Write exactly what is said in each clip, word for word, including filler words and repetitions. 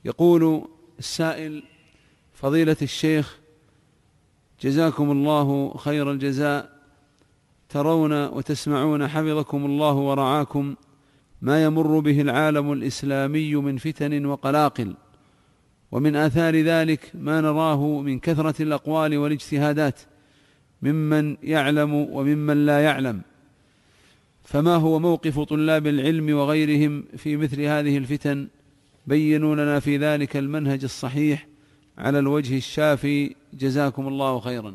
يقول السائل: فضيلة الشيخ جزاكم الله خير الجزاء، ترون وتسمعون حفظكم الله ورعاكم ما يمر به العالم الإسلامي من فتن وقلاقل، ومن آثار ذلك ما نراه من كثرة الأقوال والاجتهادات ممن يعلم وممن لا يعلم، فما هو موقف طلاب العلم وغيرهم في مثل هذه الفتن؟ بينوا لنا في ذلك المنهج الصحيح على الوجه الشافي، جزاكم الله خيرا.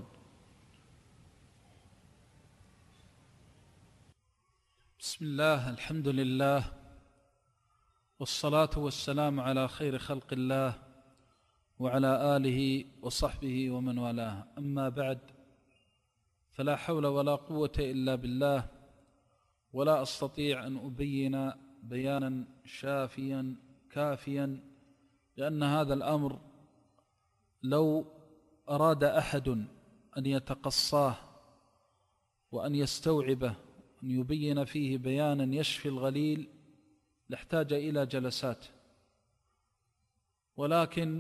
بسم الله، الحمد لله، والصلاة والسلام على خير خلق الله وعلى آله وصحبه ومن والاه، أما بعد، فلا حول ولا قوة إلا بالله، ولا أستطيع أن أبين بيانا شافيا كافيا، لأن هذا الأمر لو أراد أحد أن يتقصاه وأن يستوعبه أن يبين فيه بيانا يشفي الغليل لاحتاج إلى جلسات، ولكن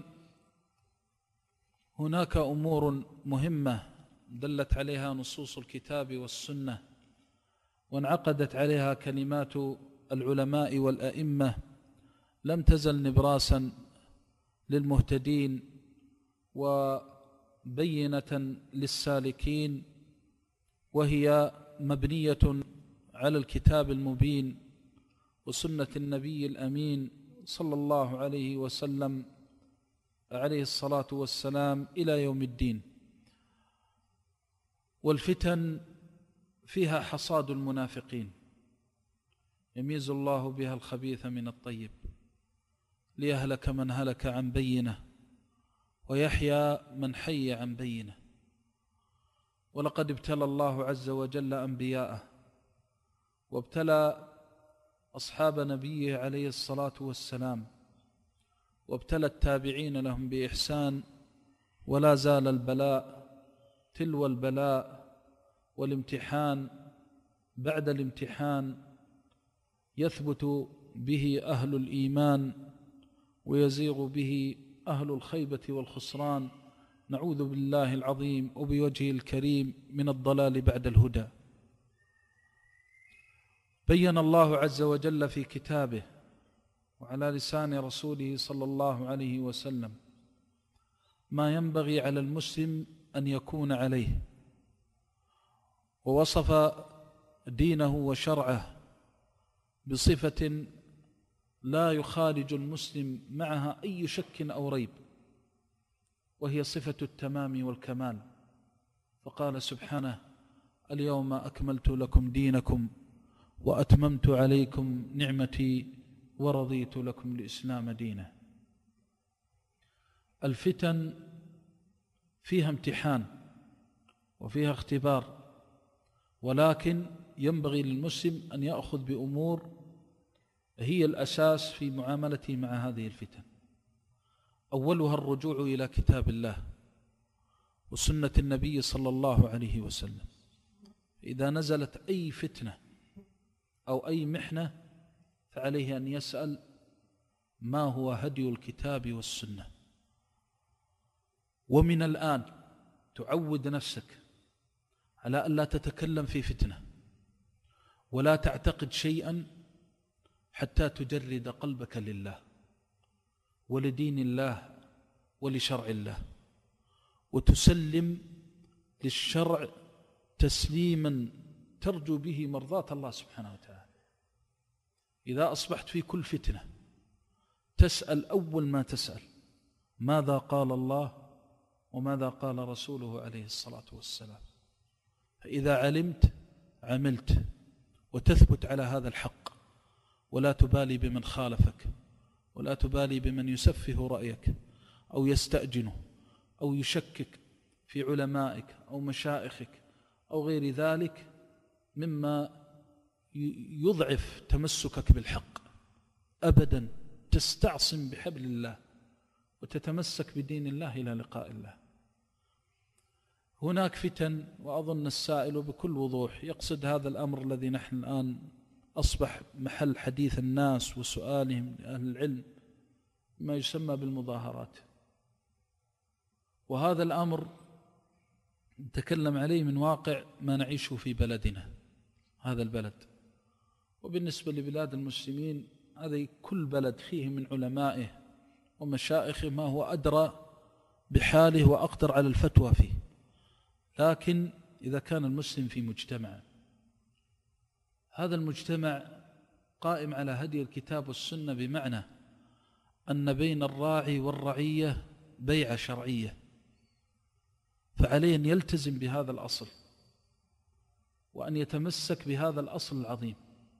هناك أمور مهمة دلت عليها نصوص الكتاب والسنة وانعقدت عليها كلمات العلماء والأئمة، لم تزل نبراسا للمهتدين وبينة للسالكين، وهي مبنية على الكتاب المبين وسنة النبي الأمين صلى الله عليه وسلم عليه الصلاة والسلام إلى يوم الدين. والفتن فيها حصاد المنافقين، يميز الله بها الخبيث من الطيب، ليهلك من هلك عن بينه ويحيى من حي عن بينه. ولقد ابتلى الله عز وجل أنبياءه، وابتلى أصحاب نبيه عليه الصلاة والسلام، وابتلى التابعين لهم بإحسان، ولا زال البلاء تلو البلاء والامتحان بعد الامتحان، يثبت به أهل الإيمان ويزيغ به أهل الخيبة والخسران، نعوذ بالله العظيم وبوجهه الكريم من الضلال بعد الهدى. بين الله عز وجل في كتابه وعلى لسان رسوله صلى الله عليه وسلم ما ينبغي على المسلم أن يكون عليه، ووصف دينه وشرعه بصفة لا يخالج المسلم معها أي شك أو ريب، وهي صفة التمام والكمال. فقال سبحانه: اليوم أكملت لكم دينكم وأتممت عليكم نعمتي ورضيت لكم الإسلام دينا. الفتن فيها امتحان وفيها اختبار، ولكن ينبغي للمسلم أن يأخذ بأمور هي الأساس في معاملته مع هذه الفتن. أولها الرجوع إلى كتاب الله وسنة النبي صلى الله عليه وسلم. إذا نزلت أي فتنة أو أي محنة فعليه أن يسأل ما هو هدي الكتاب والسنة. ومن الآن تعود نفسك على أن لا تتكلم في فتنة ولا تعتقد شيئا حتى تجرد قلبك لله ولدين الله ولشرع الله، وتسلم للشرع تسليما ترجو به مرضاة الله سبحانه وتعالى. إذا أصبحت في كل فتنة تسأل أول ما تسأل: ماذا قال الله وماذا قال رسوله عليه الصلاة والسلام؟ فإذا علمت عملت وتثبت على هذا الحق، ولا تبالي بمن خالفك، ولا تبالي بمن يسفه رأيك أو يستأجنه أو يشكك في علمائك أو مشائخك أو غير ذلك مما يضعف تمسكك بالحق. أبدا تستعصم بحبل الله وتتمسك بدين الله إلى لقاء الله. هناك فتن، وأظن السائل بكل وضوح يقصد هذا الأمر الذي نحن الآن أصبح محل حديث الناس وسؤالهم لأهل العلم، ما يسمى بالمظاهرات، وهذا الأمر نتكلم عليه من واقع ما نعيشه في بلدنا هذا البلد. وبالنسبة لبلاد المسلمين هذه كل بلد فيه من علمائه ومشائخه ما هو أدرى بحاله وأقدر على الفتوى فيه. لكن إذا كان المسلم في مجتمع، هذا المجتمع قائم على هدي الكتاب والسنة، بمعنى أن بين الراعي والرعية بيعة شرعية، فعليه أن يلتزم بهذا الأصل وأن يتمسك بهذا الأصل العظيم.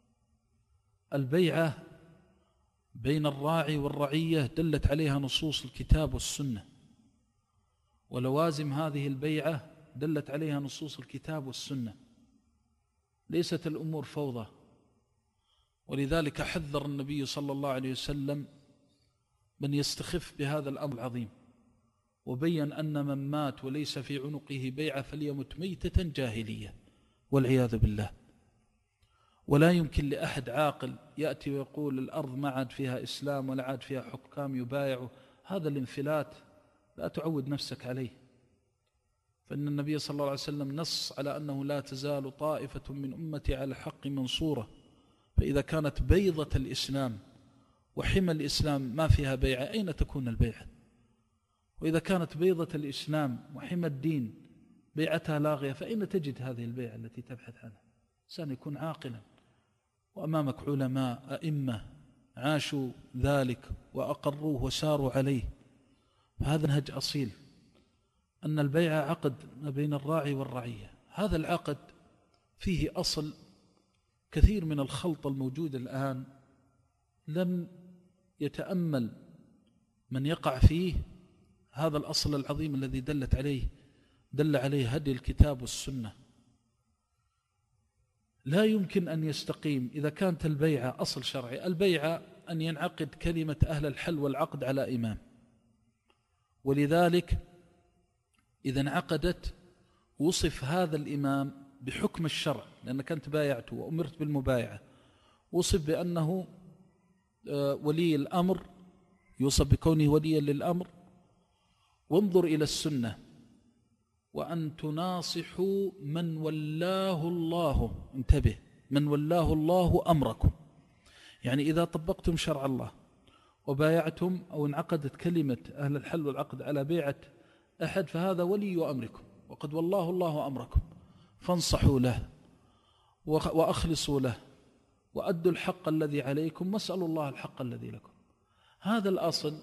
البيعة بين الراعي والرعية دلت عليها نصوص الكتاب والسنة، ولوازم هذه البيعة دلت عليها نصوص الكتاب والسنة، ليست الأمور فوضى. ولذلك حذر النبي صلى الله عليه وسلم من يستخف بهذا الأمر العظيم، وبين أن من مات وليس في عنقه بيعة فليمت ميتة جاهلية والعياذ بالله. ولا يمكن لأحد عاقل يأتي ويقول الأرض ما عاد فيها إسلام ولا عاد فيها حكام يبايعوا. هذا الانفلات لا تعود نفسك عليه، فإن النبي صلى الله عليه وسلم نص على أنه لا تزال طائفة من أمتي على الحق منصورة. فإذا كانت بيضة الإسلام وحمى الإسلام ما فيها بيعة، أين تكون البيعة؟ وإذا كانت بيضة الإسلام وحمى الدين بيعتها لاغية، فأين تجد هذه البيعة التي تبحث عنها؟ إنسان يكون عاقلا، وأمامك علماء أئمة عاشوا ذلك وأقروه وساروا عليه. فهذا نهج أصيل، أن البيعة عقد ما بين الراعي والرعية. هذا العقد فيه أصل كثير من الخلط الموجود الآن لم يتأمل من يقع فيه هذا الأصل العظيم الذي دلت عليه دل عليه هدي الكتاب والسنة. لا يمكن أن يستقيم إذا كانت البيعة أصل شرعي. البيعة أن ينعقد كلمة أهل الحل والعقد على إمام، ولذلك إذا انعقدت وصف هذا الإمام بحكم الشرع، لأنك أنت بايعته وأمرت بالمبايعة، وصف بأنه ولي الأمر، يوصف بكونه وليا للأمر. وانظر إلى السنة، وأن تناصحوا من ولاه الله، انتبه، من ولاه الله أمركم. يعني إذا طبقتم شرع الله وبايعتم أو انعقدت كلمة أهل الحل والعقد على بيعة أحد، فهذا ولي أمركم وقد والله الله أمركم، فانصحوا له وأخلصوا له وأدوا الحق الذي عليكم واسألوا الله الحق الذي لكم. هذا الأصل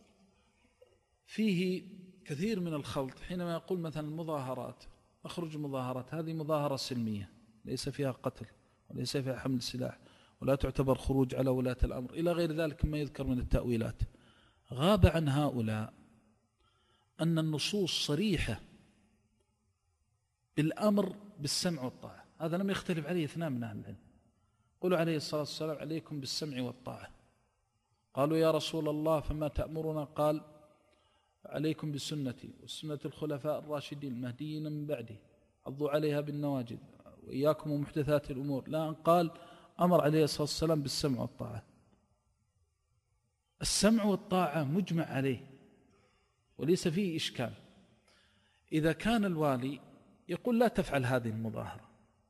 فيه كثير من الخلط. حينما يقول مثلا المظاهرات، أخرج مظاهرات، هذه مظاهرة سلمية ليس فيها قتل وليس فيها حمل سلاح ولا تعتبر خروج على ولاة الأمر إلى غير ذلك ما يذكر من التأويلات. غاب عن هؤلاء أن النصوص صريحة بالأمر بالسمع والطاعة. هذا لم يختلف عليه اثنان من أهل العلم. قولوا عليه الصلاة والسلام عليكم بالسمع والطاعة. قالوا يا رسول الله فما تأمرنا؟ قال عليكم بسنتي وسنة الخلفاء الراشدين المهديين من بعدي، عضوا عليها بالنواجذ، وإياكم ومحدثات الأمور. لا، قال أمر عليه الصلاة والسلام بالسمع والطاعة. السمع والطاعة مجمع عليه وليس فيه إشكال. إذا كان الوالي يقول لا تفعل هذه المظاهرة،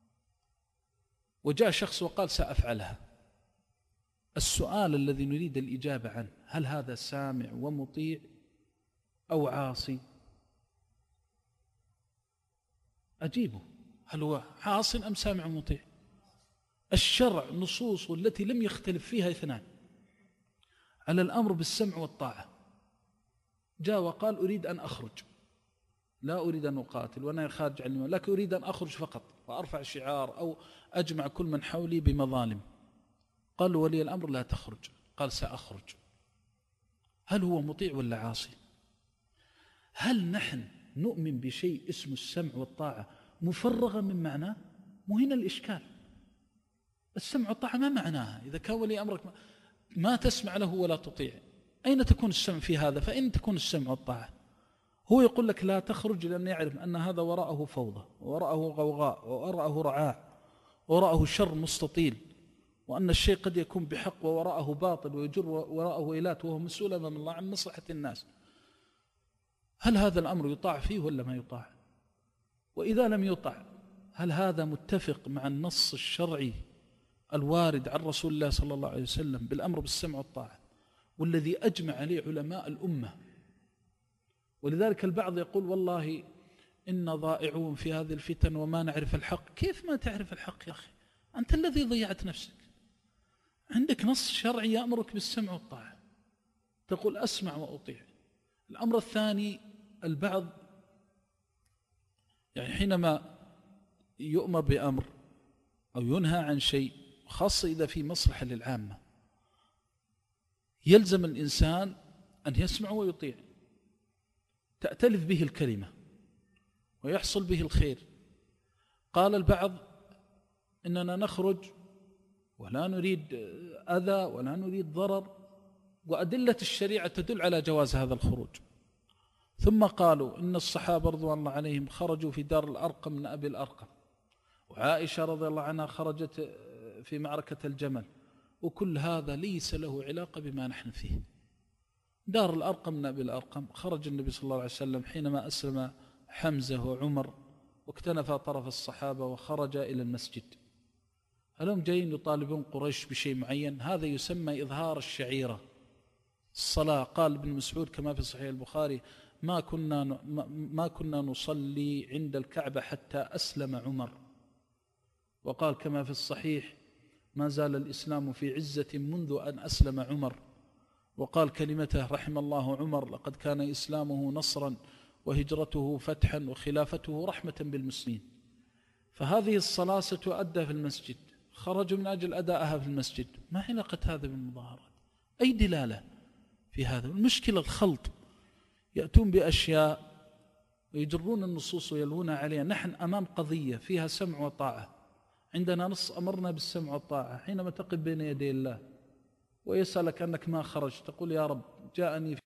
وجاء شخص وقال سأفعلها، السؤال الذي نريد الإجابة عنه، هل هذا سامع ومطيع أو عاصي؟ أجيبه، هل هو عاص أم سامع ومطيع؟ الشرع نصوص التي لم يختلف فيها اثنان على الأمر بالسمع والطاعة. جاء وقال أريد أن أخرج، لا أريد أن أقاتل وأنا خارج عن الإمام، لكن أريد أن أخرج فقط وأرفع شعار أو أجمع كل من حولي بمظالم. قال ولي الأمر لا تخرج، قال سأخرج. هل هو مطيع ولا عاصي؟ هل نحن نؤمن بشيء اسمه السمع والطاعة مفرغا من معناه؟ مو هنا الإشكال. السمع والطاعة ما معناها؟ إذا كان ولي أمرك ما تسمع له ولا تطيع، أين تكون السمع في هذا؟ فإن تكون السمع والطاعة. هو يقول لك لا تخرج لأن يعرف أن هذا وراءه فوضى وراءه غوغاء وراءه رعاع وراءه شر مستطيل وأن الشيء قد يكون بحق ووراءه باطل ويجر وراءه ويلات وهو مسؤول أمام الله عن مصلحة الناس، هل هذا الأمر يطاع فيه ولا ما يطاع؟ وإذا لم يطاع هل هذا متفق مع النص الشرعي الوارد عن رسول الله صلى الله عليه وسلم بالأمر بالسمع والطاعة والذي أجمع عليه علماء الأمة؟ ولذلك البعض يقول والله إن ضائعون في هذه الفتن وما نعرف الحق. كيف ما تعرف الحق يا أخي؟ أنت الذي ضيعت نفسك. عندك نص شرعي يأمرك بالسمع والطاعة، تقول أسمع وأطيع. الأمر الثاني، البعض يعني حينما يؤمر بأمر أو ينهى عن شيء، خاصة إذا في مصلحة للعامة، يلزم الإنسان أن يسمع ويطيع، تأتلف به الكلمة ويحصل به الخير. قال البعض إننا نخرج ولا نريد أذى ولا نريد ضرر، وأدلة الشريعة تدل على جواز هذا الخروج. ثم قالوا إن الصحابة رضوان الله عليهم خرجوا في دار الأرقم من أبي الأرقم، وعائشة رضي الله عنها خرجت في معركة الجمل، وكل هذا ليس له علاقة بما نحن فيه. دار الأرقم من أبي الأرقم، خرج النبي صلى الله عليه وسلم حينما أسلم حمزة وعمر واكتنفى طرف الصحابة وخرج إلى المسجد. هل هم جايين يطالبون قريش بشيء معين؟ هذا يسمى إظهار الشعيرة. الصلاة، قال ابن مسعود كما في صحيح البخاري: ما كنا ما كنا نصلي عند الكعبة حتى أسلم عمر. وقال كما في الصحيح: ما زال الإسلام في عزة منذ أن أسلم عمر. وقال كلمته رحم الله عمر: لقد كان إسلامه نصرا وهجرته فتحا وخلافته رحمة بالمسلمين. فهذه الصلاة ستؤدى في المسجد، خرجوا من أجل أدائها في المسجد. ما علاقة هذا بالمظاهرات؟ أي دلالة في هذا؟ المشكلة الخلط، يأتون بأشياء ويجرون النصوص ويلوونها عليها. نحن أمام قضية فيها سمع وطاعة، عندنا نص أمرنا بالسمع والطاعة. حينما تقف بين يدي الله ويسألك أنك ما خرجت، تقول: يا رب جاءني